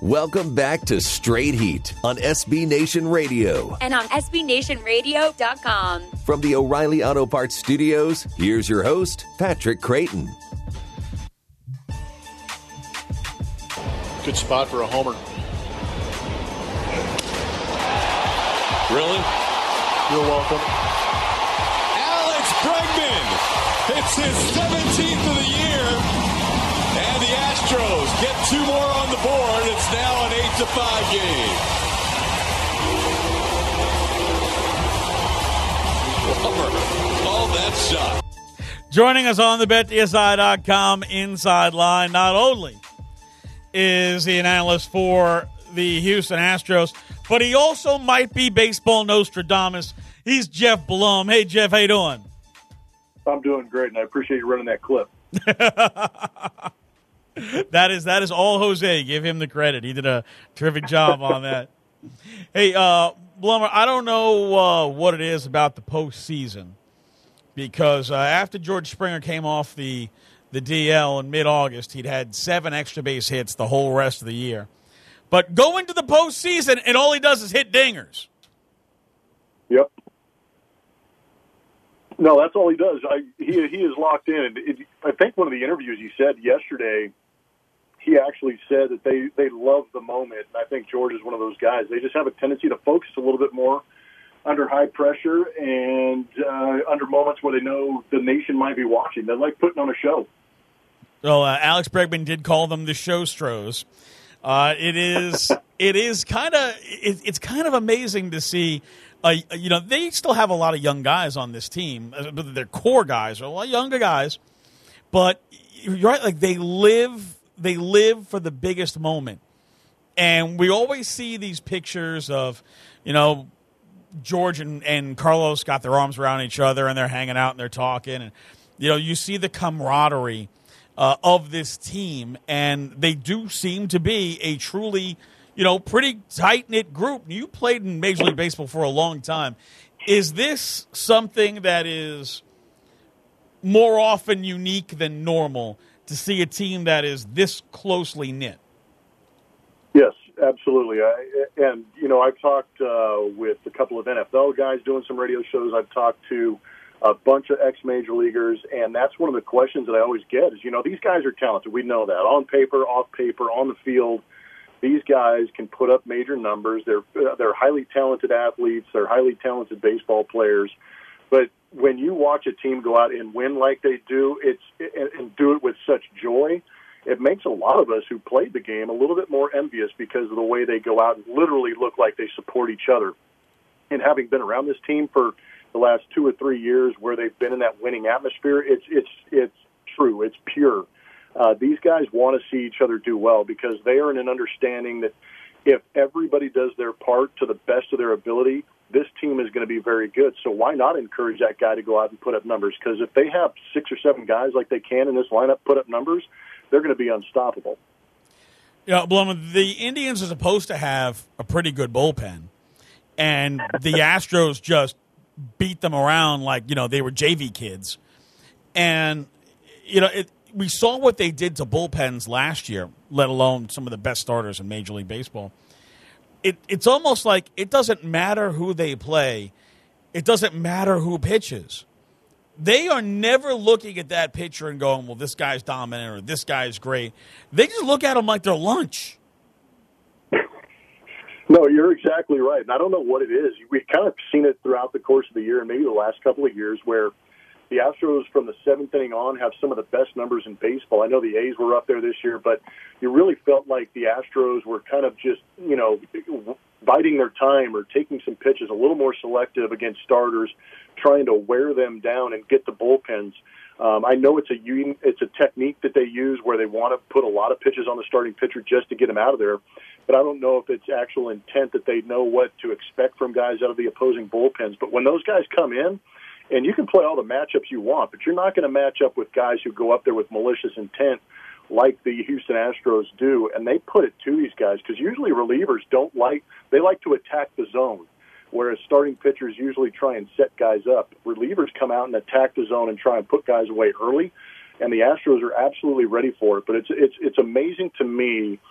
Welcome back to Straight Heat on SB Nation Radio. And on SBNationRadio.com. From the O'Reilly Auto Parts Studios, here's your host, Patrick Creighton. Good spot for a homer. Really? You're welcome. Alex Bregman hits his 17th of the year. And the Astros get two more on the board. It's now an 8-5 game. Call that shot. Joining us on the BetDSI.com Inside Line, not only is he an analyst for the Houston Astros, but he also might be baseball Nostradamus. He's Jeff Blum. Hey, Jeff, how you doing? I'm doing great, and I appreciate you running that clip. That is all Jose. Give him the credit. He did a terrific job on that. Hey, Blummer, I don't know what it is about the postseason because after George Springer came off the DL in mid-August, he'd had 7 extra base hits the whole rest of the year. But go into the postseason, and all he does is hit dingers. Yep. No, that's all he does. He is locked in. I think one of the interviews he said yesterday, he actually said that they love the moment. And I think George is one of those guys. They just have a tendency to focus a little bit more under high pressure and under moments where they know the nation might be watching. They like putting on a show. Well, Alex Bregman did call them the Showstros. It's kind of amazing to see. They still have a lot of young guys on this team. Their core guys are a lot younger guys, but you're right. Like they live for the biggest moment, and we always see these pictures of, George and Carlos got their arms around each other and they're hanging out and they're talking, and you see the camaraderie of this team, and they do seem to be a truly, pretty tight-knit group. You played in Major League Baseball for a long time. Is this something that is more often unique than normal to see a team that is this closely knit? Yes, absolutely. I've talked with a couple of NFL guys doing some radio shows. I've talked to a bunch of ex-major leaguers, and that's one of the questions that I always get is, these guys are talented. We know that. On paper, off paper, on the field, these guys can put up major numbers. They're highly talented athletes. They're highly talented baseball players. But when you watch a team go out and win like they do, and do it with such joy, it makes a lot of us who played the game a little bit more envious because of the way they go out and literally look like they support each other. And having been around this team for the last 2 or 3 years where they've been in that winning atmosphere, it's true. It's pure. These guys want to see each other do well because they are in an understanding that if everybody does their part to the best of their ability, this team is going to be very good. So why not encourage that guy to go out and put up numbers? Because if they have 6 or 7 guys like they can in this lineup put up numbers, they're going to be unstoppable. Blum, the Indians are supposed to have a pretty good bullpen, and the Astros just beat them around like, they were JV kids. And, we saw what they did to bullpens last year, let alone some of the best starters in Major League Baseball. It's almost like it doesn't matter who they play. It doesn't matter who pitches. They are never looking at that pitcher and going, well, this guy's dominant or this guy's great. They just look at him like they're lunch. No, you're exactly right. And I don't know what it is. We've kind of seen it throughout the course of the year and maybe the last couple of years where the Astros from the 7th inning on have some of the best numbers in baseball. I know the A's were up there this year, but you really felt like the Astros were kind of just, biding their time or taking some pitches, a little more selective against starters, trying to wear them down and get the bullpens. I know it's a technique that they use where they want to put a lot of pitches on the starting pitcher just to get him out of there, but I don't know if it's actual intent that they know what to expect from guys out of the opposing bullpens. But when those guys come in, and you can play all the matchups you want, but you're not going to match up with guys who go up there with malicious intent like the Houston Astros do, and they put it to these guys because usually relievers they like to attack the zone, whereas starting pitchers usually try and set guys up. Relievers come out and attack the zone and try and put guys away early, and the Astros are absolutely ready for it. But it's amazing to me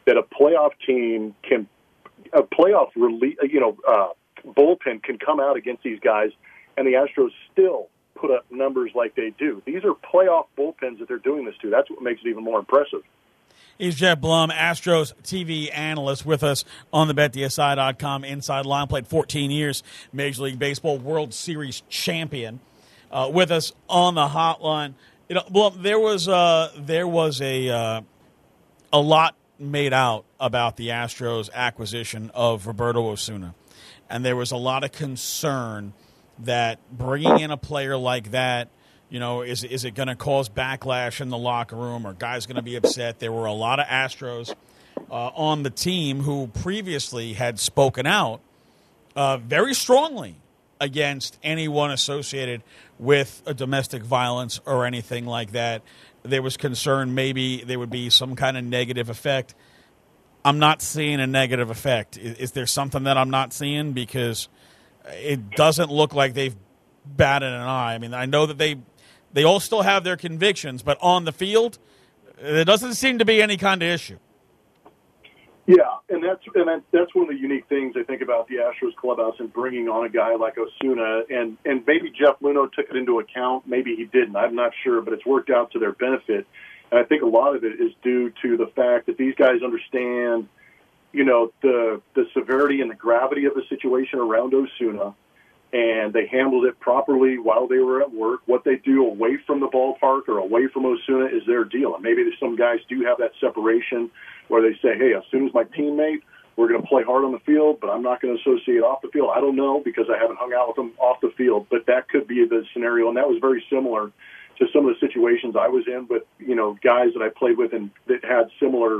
that a playoff team can, a playoff bullpen can come out against these guys, and the Astros still put up numbers like they do. These are playoff bullpens that they're doing this to. That's what makes it even more impressive. He's Jeff Blum, Astros TV analyst, with us on the BetDSI.com Inside Line. Played 14 years, Major League Baseball World Series champion. With us on the hotline. Blum, there was a lot made out about the Astros acquisition of Roberto Osuna, and there was a lot of concern that bringing in a player like that, is it going to cause backlash in the locker room? Are guys going to be upset? There were a lot of Astros on the team who previously had spoken out very strongly against anyone associated with a domestic violence or anything like that. There was concern maybe there would be some kind of negative effect. I'm not seeing a negative effect. Is there something that I'm not seeing? Because it doesn't look like they've batted an eye. I mean, I know that they all still have their convictions, but on the field, there doesn't seem to be any kind of issue. Yeah, and that's one of the unique things I think about the Astros clubhouse and bringing on a guy like Osuna, and maybe Jeff Luhnow took it into account, maybe he didn't, I'm not sure, but it's worked out to their benefit. And I think a lot of it is due to the fact that these guys understand, the severity and the gravity of the situation around Osuna, and they handled it properly while they were at work. What they do away from the ballpark or away from Osuna is their deal. And maybe some guys do have that separation where they say, hey, Osuna's my teammate, we're going to play hard on the field, but I'm not going to associate off the field. I don't know because I haven't hung out with them off the field, but that could be the scenario. And that was very similar to some of the situations I was in with, guys that I played with and that had similar,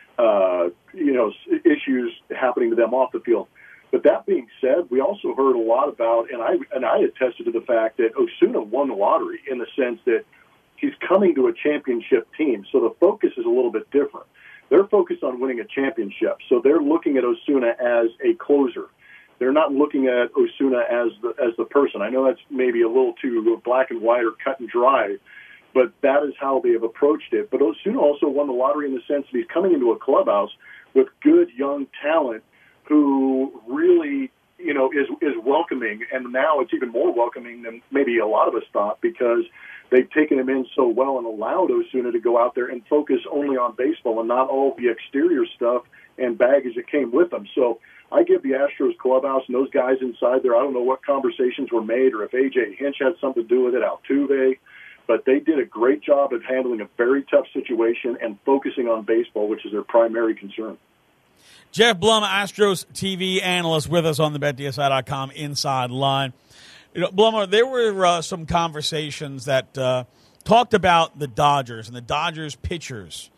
issues happening to them off the field. But that being said, we also heard a lot about, and I attested to the fact that Osuna won the lottery in the sense that he's coming to a championship team. So the focus is a little bit different. They're focused on winning a championship. So they're looking at Osuna as a closer. They're not looking at Osuna as the person. I know that's maybe a little too black and white or cut and dry, but that is how they have approached it. But Osuna also won the lottery in the sense that he's coming into a clubhouse with good young talent who really, is welcoming. And now it's even more welcoming than maybe a lot of us thought because they've taken him in so well and allowed Osuna to go out there and focus only on baseball and not all the exterior stuff and baggage that came with them. So I give the Astros clubhouse and those guys inside there, I don't know what conversations were made or if A.J. Hinch had something to do with it, Altuve, but they did a great job of handling a very tough situation and focusing on baseball, which is their primary concern. Jeff Blum, Astros TV analyst, with us on the BetDSI.com Inside Line. Blum, there were some conversations that talked about the Dodgers and the Dodgers pitchers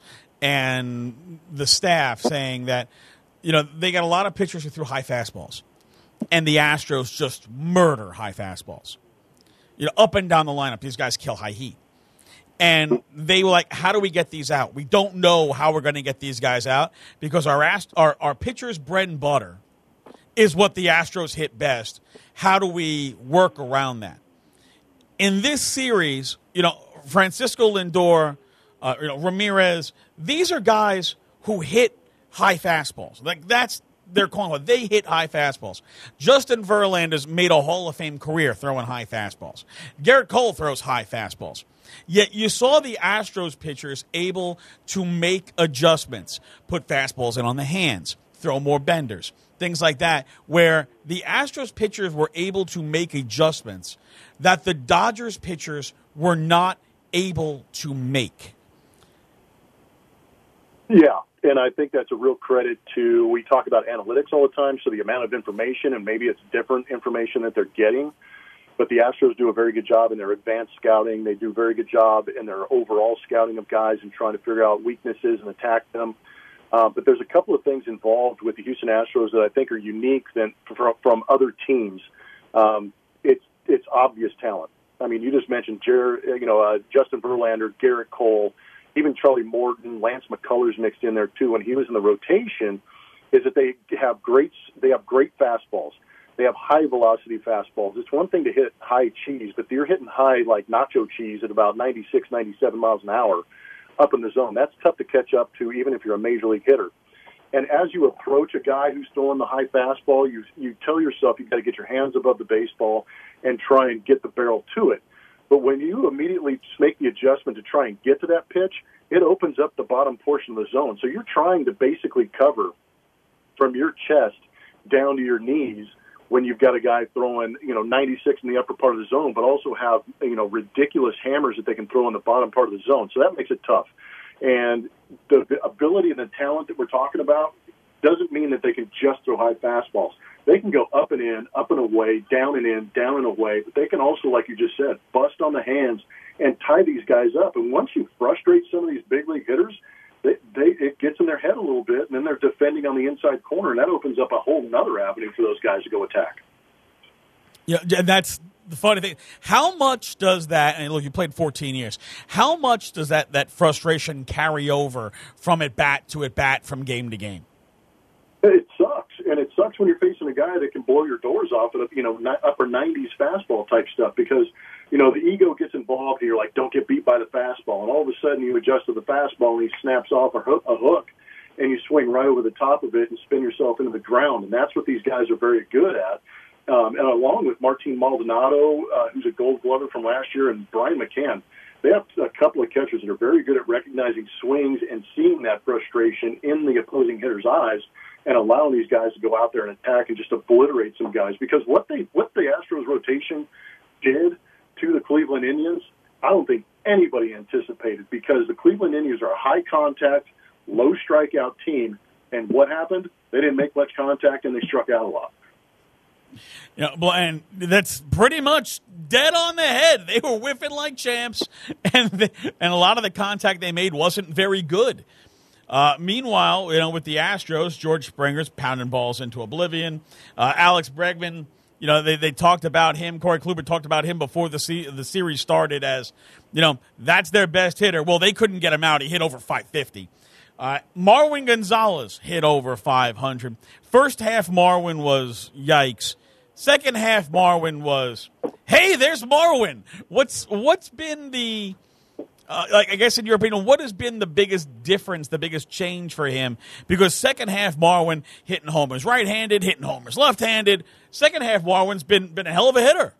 and the staff saying that, they got a lot of pitchers who threw high fastballs, and the Astros just murder high fastballs. Up and down the lineup, these guys kill high heat. And they were like, how do we get these out? We don't know how we're going to get these guys out because our pitcher's bread and butter is what the Astros hit best. How do we work around that? In this series, Francisco Lindor, Ramirez, these are guys who hit high fastballs. Like that's their calling. They hit high fastballs. Justin Verlander's made a Hall of Fame career throwing high fastballs. Garrett Cole throws high fastballs. Yet you saw the Astros pitchers able to make adjustments, put fastballs in on the hands, throw more benders, things like that, where the Astros pitchers were able to make adjustments that the Dodgers pitchers were not able to make. Yeah, and I think that's a real credit to, we talk about analytics all the time, so the amount of information, and maybe it's different information that they're getting, but the Astros do a very good job in their advanced scouting. They do a very good job in their overall scouting of guys and trying to figure out weaknesses and attack them. But there's a couple of things involved with the Houston Astros that I think are unique than from other teams. It's obvious talent. I mean, you just mentioned Justin Verlander, Garrett Cole, even Charlie Morton, Lance McCullers mixed in there too when he was in the rotation. Is that they have great fastballs. They have high-velocity fastballs. It's one thing to hit high cheese, but you're hitting high like nacho cheese at about 96, 97 miles an hour up in the zone. That's tough to catch up to even if you're a major league hitter. And as you approach a guy who's throwing the high fastball, you tell yourself you got to get your hands above the baseball and try and get the barrel to it. But when you immediately just make the adjustment to try and get to that pitch, it opens up the bottom portion of the zone. So you're trying to basically cover from your chest down to your knees when you've got a guy throwing, 96 in the upper part of the zone, but also have, ridiculous hammers that they can throw in the bottom part of the zone. So that makes it tough. And the ability and the talent that we're talking about doesn't mean that they can just throw high fastballs. They can go up and in, up and away, down and in, down and away, but they can also, like you just said, bust on the hands and tie these guys up. And once you frustrate some of these big league hitters, it gets in their head a little bit, and then they're defending on the inside corner, and that opens up a whole other avenue for those guys to go attack. Yeah, and that's the funny thing. How much does that, and look, you played 14 years, how much does that frustration carry over from at-bat to at-bat from game to game? It sucks, and it sucks when you're facing a guy that can blow your doors off with upper 90s fastball type stuff because, the ego gets involved here, like don't get beat by the fastball, and all of a sudden you adjust to the fastball and he snaps off a hook, and you swing right over the top of it and spin yourself into the ground, and that's what these guys are very good at. And along with Martin Maldonado, who's a Gold Glover from last year, and Brian McCann, they have a couple of catchers that are very good at recognizing swings and seeing that frustration in the opposing hitter's eyes and allowing these guys to go out there and attack and just obliterate some guys. Because what the Astros rotation did to the Cleveland Indians, I don't think anybody anticipated, because the Cleveland Indians are a high-contact, low-strikeout team, and what happened? They didn't make much contact, and they struck out a lot. And that's pretty much dead on the head. They were whiffing like champs, and a lot of the contact they made wasn't very good. Meanwhile, with the Astros, George Springer's pounding balls into oblivion. Alex Bregman, they talked about him. Corey Kluber talked about him before the series started as, that's their best hitter. Well, they couldn't get him out. He hit over 550. Marwin Gonzalez hit over 500. First half, Marwin was yikes. Second half, Marwin was, hey, there's Marwin. What's been the, I guess in your opinion, what has been the biggest difference, the biggest change for him? Because second half, Marwin hitting homers right-handed, hitting homers left-handed. Second half, Marwin's been a hell of a hitter.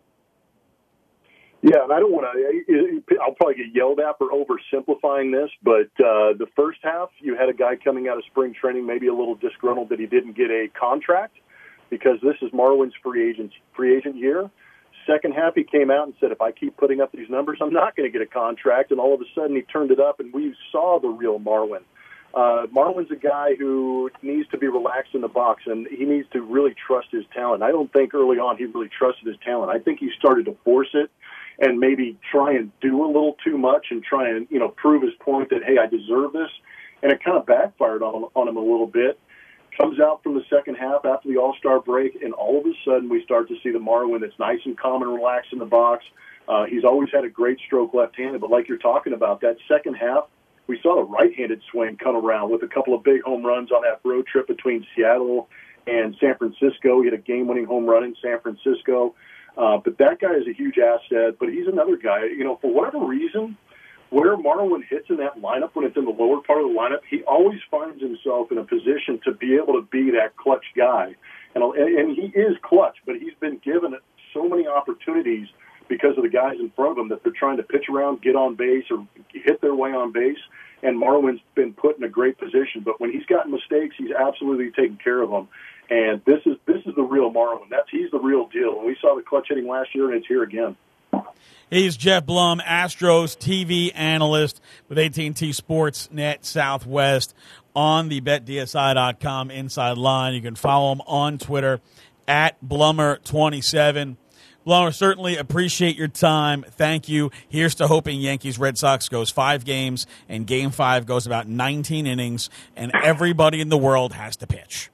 Yeah, and I don't want to – I'll probably get yelled at for oversimplifying this, but the first half, you had a guy coming out of spring training maybe a little disgruntled that he didn't get a contract because this is Marwin's free agent year. Second half, he came out and said, if I keep putting up these numbers, I'm not going to get a contract, and all of a sudden he turned it up, and we saw the real Marwin. Marwin's a guy who needs to be relaxed in the box, and he needs to really trust his talent. I don't think early on he really trusted his talent. I think he started to force it and maybe try and do a little too much and try and, prove his point that, hey, I deserve this. And it kind of backfired on him a little bit. Comes out from the second half after the All-Star break, and all of a sudden we start to see the Marwin that's nice and calm and relaxed in the box. He's always had a great stroke left-handed, but like you're talking about, that second half, we saw a right-handed swing come around with a couple of big home runs on that road trip between Seattle and San Francisco. He had a game-winning home run in San Francisco. But that guy is a huge asset, but he's another guy, for whatever reason, where Marwin hits in that lineup, when it's in the lower part of the lineup, he always finds himself in a position to be able to be that clutch guy. And he is clutch, but he's been given so many opportunities because of the guys in front of him that they're trying to pitch around, get on base, or hit their way on base. And Marwin's been put in a great position. But when he's gotten mistakes, he's absolutely taken care of them. And this is the real Marwin. He's the real deal. And we saw the clutch hitting last year, and it's here again. He's Jeff Blum, Astros TV analyst with AT&T Sportsnet Southwest on the BetDSI.com inside line. You can follow him on Twitter at Blummer27. Blummer, certainly appreciate your time. Thank you. Here's to hoping Yankees-Red Sox goes 5 games, and Game 5 goes about 19 innings, and everybody in the world has to pitch.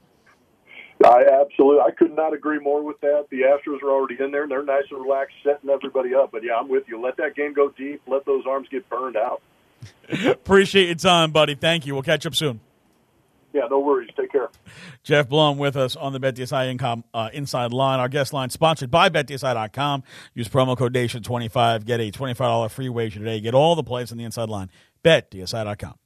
I could not agree more with that. The Astros are already in there, and they're nice and relaxed, setting everybody up. But, yeah, I'm with you. Let that game go deep. Let those arms get burned out. Appreciate your time, buddy. Thank you. We'll catch up soon. Yeah, no worries. Take care. Jeff Blum with us on the BetDSI Inside Line. Our guest line sponsored by BetDSI.com. Use promo code NATION25. Get a $25 free wager today. Get all the plays on the Inside Line. BetDSI.com.